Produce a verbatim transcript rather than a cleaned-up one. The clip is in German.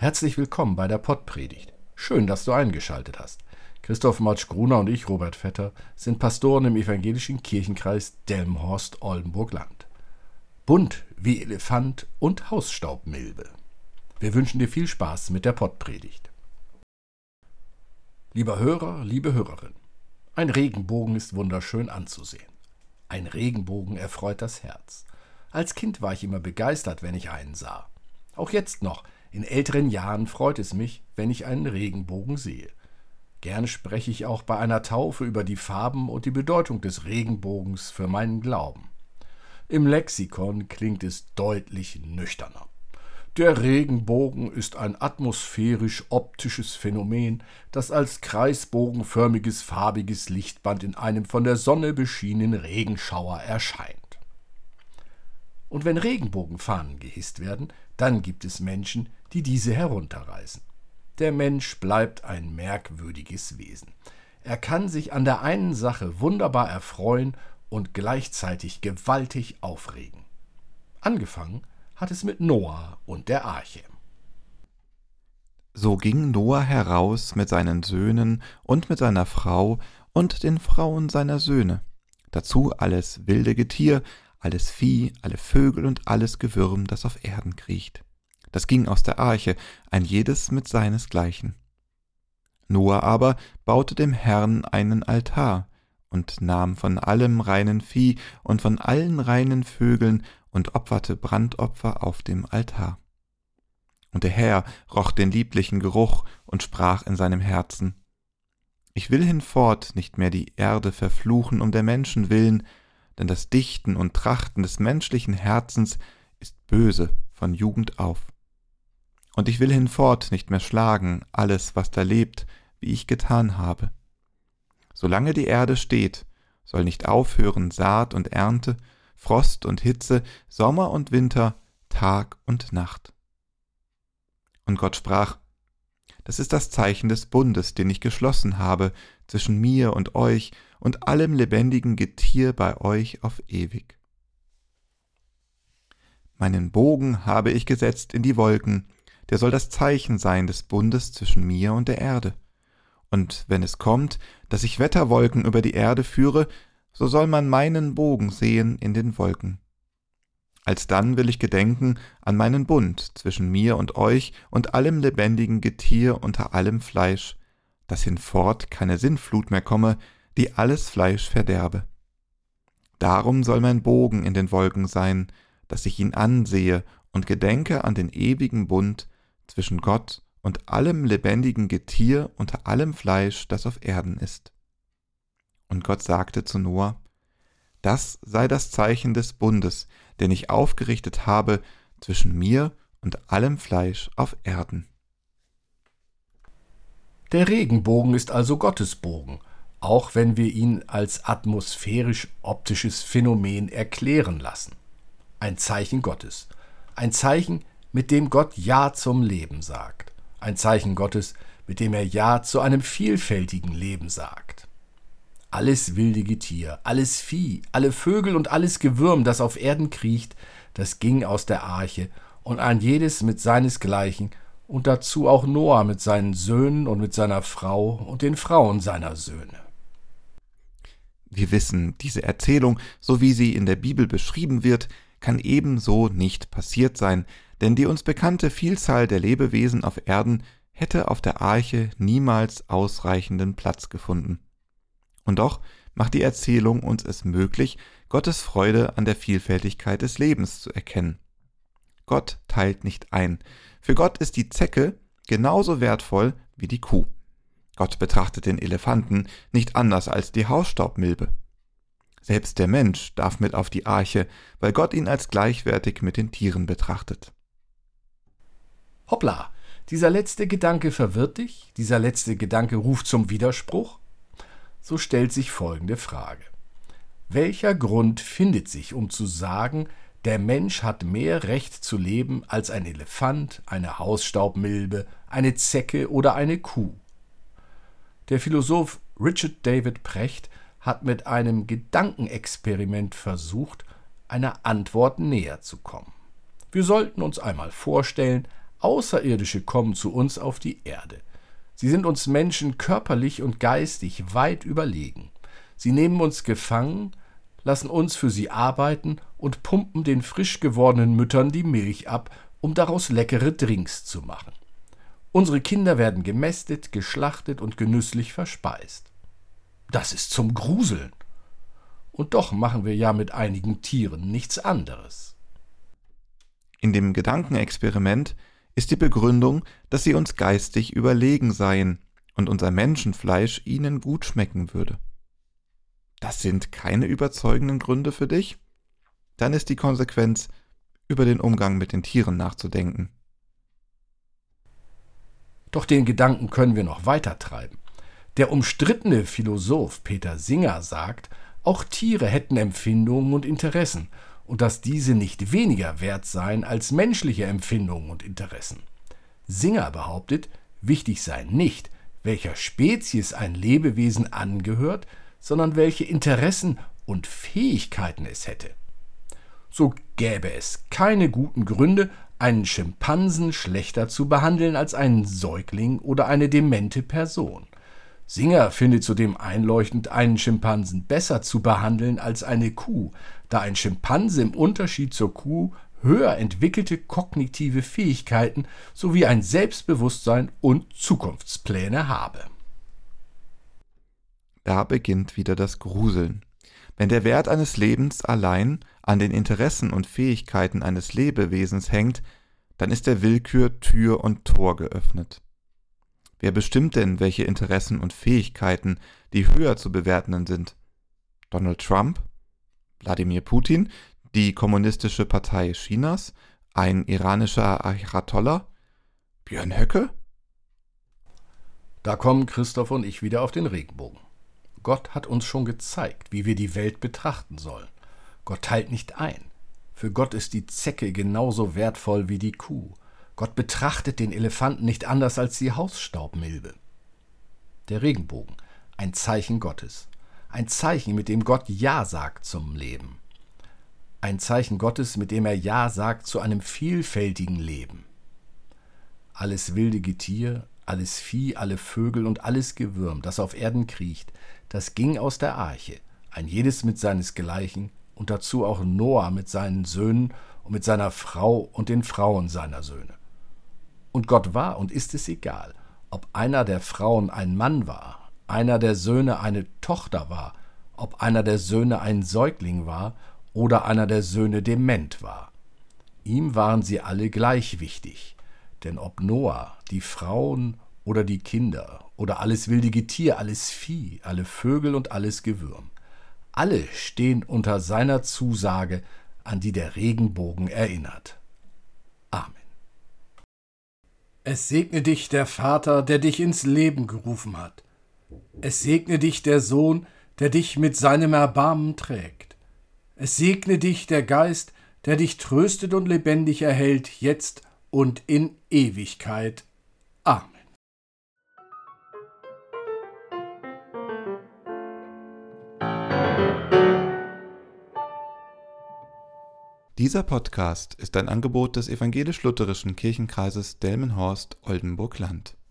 Herzlich willkommen bei der Pottpredigt. Schön, dass du eingeschaltet hast. Christoph Matsch-Gruner und ich, Robert Vetter, sind Pastoren im evangelischen Kirchenkreis Delmenhorst-Oldenburg-Land. Bunt wie Elefant und Hausstaubmilbe. Wir wünschen dir viel Spaß mit der Pottpredigt. Lieber Hörer, liebe Hörerin, ein Regenbogen ist wunderschön anzusehen. Ein Regenbogen erfreut das Herz. Als Kind war ich immer begeistert, wenn ich einen sah. Auch jetzt noch, in älteren Jahren, freut es mich, wenn ich einen Regenbogen sehe. Gern spreche ich auch bei einer Taufe über die Farben und die Bedeutung des Regenbogens für meinen Glauben. Im Lexikon klingt es deutlich nüchterner. Der Regenbogen ist ein atmosphärisch-optisches Phänomen, das als kreisbogenförmiges, farbiges Lichtband in einem von der Sonne beschienenen Regenschauer erscheint. Und wenn Regenbogenfahnen gehisst werden, dann gibt es Menschen, die diese herunterreißen. Der Mensch bleibt ein merkwürdiges Wesen. Er kann sich an der einen Sache wunderbar erfreuen und gleichzeitig gewaltig aufregen. Angefangen hat es mit Noah und der Arche. So ging Noah heraus mit seinen Söhnen und mit seiner Frau und den Frauen seiner Söhne, dazu alles wilde Getier, alles Vieh, alle Vögel und alles Gewürm, das auf Erden kriecht. Das ging aus der Arche, ein jedes mit seinesgleichen. Noah aber baute dem Herrn einen Altar und nahm von allem reinen Vieh und von allen reinen Vögeln und opferte Brandopfer auf dem Altar. Und der Herr roch den lieblichen Geruch und sprach in seinem Herzen: Ich will hinfort nicht mehr die Erde verfluchen um der Menschen willen, denn das Dichten und Trachten des menschlichen Herzens ist böse von Jugend auf. Und ich will hinfort nicht mehr schlagen alles, was da lebt, wie ich getan habe. Solange die Erde steht, soll nicht aufhören Saat und Ernte, Frost und Hitze, Sommer und Winter, Tag und Nacht. Und Gott sprach: Das ist das Zeichen des Bundes, den ich geschlossen habe zwischen mir und euch und allem lebendigen Getier bei euch auf ewig. Meinen Bogen habe ich gesetzt in die Wolken, der soll das Zeichen sein des Bundes zwischen mir und der Erde. Und wenn es kommt, dass ich Wetterwolken über die Erde führe, so soll man meinen Bogen sehen in den Wolken. Alsdann will ich gedenken an meinen Bund zwischen mir und euch und allem lebendigen Getier unter allem Fleisch, dass hinfort keine Sintflut mehr komme, die alles Fleisch verderbe. Darum soll mein Bogen in den Wolken sein, dass ich ihn ansehe und gedenke an den ewigen Bund zwischen Gott und allem lebendigen Getier unter allem Fleisch, das auf Erden ist. Und Gott sagte zu Noah: Das sei das Zeichen des Bundes, den ich aufgerichtet habe zwischen mir und allem Fleisch auf Erden. Der Regenbogen ist also Gottes Bogen, auch wenn wir ihn als atmosphärisch-optisches Phänomen erklären lassen. Ein Zeichen Gottes. Ein Zeichen, mit dem Gott Ja zum Leben sagt. Ein Zeichen Gottes, mit dem er Ja zu einem vielfältigen Leben sagt. Alles wilde Getier, alles Vieh, alle Vögel und alles Gewürm, das auf Erden kriecht, das ging aus der Arche, und ein jedes mit seinesgleichen, und dazu auch Noah mit seinen Söhnen und mit seiner Frau und den Frauen seiner Söhne. Wir wissen, diese Erzählung, so wie sie in der Bibel beschrieben wird, kann ebenso nicht passiert sein, denn die uns bekannte Vielzahl der Lebewesen auf Erden hätte auf der Arche niemals ausreichenden Platz gefunden. Und doch macht die Erzählung uns es möglich, Gottes Freude an der Vielfältigkeit des Lebens zu erkennen. Gott teilt nicht ein. Für Gott ist die Zecke genauso wertvoll wie die Kuh. Gott betrachtet den Elefanten nicht anders als die Hausstaubmilbe. Selbst der Mensch darf mit auf die Arche, weil Gott ihn als gleichwertig mit den Tieren betrachtet. Hoppla, dieser letzte Gedanke verwirrt dich? Dieser letzte Gedanke ruft zum Widerspruch? So stellt sich folgende Frage: Welcher Grund findet sich, um zu sagen, der Mensch hat mehr Recht zu leben als ein Elefant, eine Hausstaubmilbe, eine Zecke oder eine Kuh? Der Philosoph Richard David Precht hat mit einem Gedankenexperiment versucht, einer Antwort näher zu kommen. Wir sollten uns einmal vorstellen, Außerirdische kommen zu uns auf die Erde. Sie sind uns Menschen körperlich und geistig weit überlegen. Sie nehmen uns gefangen, lassen uns für sie arbeiten und pumpen den frisch gewordenen Müttern die Milch ab, um daraus leckere Drinks zu machen. Unsere Kinder werden gemästet, geschlachtet und genüsslich verspeist. Das ist zum Gruseln. Und doch machen wir ja mit einigen Tieren nichts anderes. In dem Gedankenexperiment ist die Begründung, dass sie uns geistig überlegen seien und unser Menschenfleisch ihnen gut schmecken würde. Das sind keine überzeugenden Gründe für dich? Dann ist die Konsequenz, über den Umgang mit den Tieren nachzudenken. Doch den Gedanken können wir noch weiter treiben. Der umstrittene Philosoph Peter Singer sagt, auch Tiere hätten Empfindungen und Interessen und dass diese nicht weniger wert seien als menschliche Empfindungen und Interessen. Singer behauptet, wichtig sei nicht, welcher Spezies ein Lebewesen angehört, sondern welche Interessen und Fähigkeiten es hätte. So gäbe es keine guten Gründe, einen Schimpansen schlechter zu behandeln als einen Säugling oder eine demente Person. Singer findet zudem einleuchtend, einen Schimpansen besser zu behandeln als eine Kuh, da ein Schimpanse im Unterschied zur Kuh höher entwickelte kognitive Fähigkeiten sowie ein Selbstbewusstsein und Zukunftspläne habe. Da beginnt wieder das Gruseln. Wenn der Wert eines Lebens allein an den Interessen und Fähigkeiten eines Lebewesens hängt, dann ist der Willkür Tür und Tor geöffnet. Wer bestimmt denn, welche Interessen und Fähigkeiten die höher zu bewertenden sind? Donald Trump? Wladimir Putin? Die Kommunistische Partei Chinas? Ein iranischer Ayatollah? Björn Höcke? Da kommen Christoph und ich wieder auf den Regenbogen. Gott hat uns schon gezeigt, wie wir die Welt betrachten sollen. Gott teilt nicht ein. Für Gott ist die Zecke genauso wertvoll wie die Kuh. Gott betrachtet den Elefanten nicht anders als die Hausstaubmilbe. Der Regenbogen, ein Zeichen Gottes. Ein Zeichen, mit dem Gott Ja sagt zum Leben. Ein Zeichen Gottes, mit dem er Ja sagt zu einem vielfältigen Leben. Alles wilde Getier, alles Vieh, alle Vögel und alles Gewürm, das auf Erden kriecht, das ging aus der Arche, ein jedes mit seinesgleichen, und dazu auch Noah mit seinen Söhnen und mit seiner Frau und den Frauen seiner Söhne. Und Gott war und ist es egal, ob einer der Frauen ein Mann war, einer der Söhne eine Tochter war, ob einer der Söhne ein Säugling war oder einer der Söhne dement war. Ihm waren sie alle gleich wichtig, denn ob Noah, die Frauen oder die Kinder oder alles wilde Getier, alles Vieh, alle Vögel und alles Gewürm, alle stehen unter seiner Zusage, an die der Regenbogen erinnert. Amen. Es segne dich der Vater, der dich ins Leben gerufen hat. Es segne dich der Sohn, der dich mit seinem Erbarmen trägt. Es segne dich der Geist, der dich tröstet und lebendig erhält, jetzt und in Ewigkeit. Amen. Dieser Podcast ist ein Angebot des evangelisch-lutherischen Kirchenkreises Delmenhorst-Oldenburg-Land.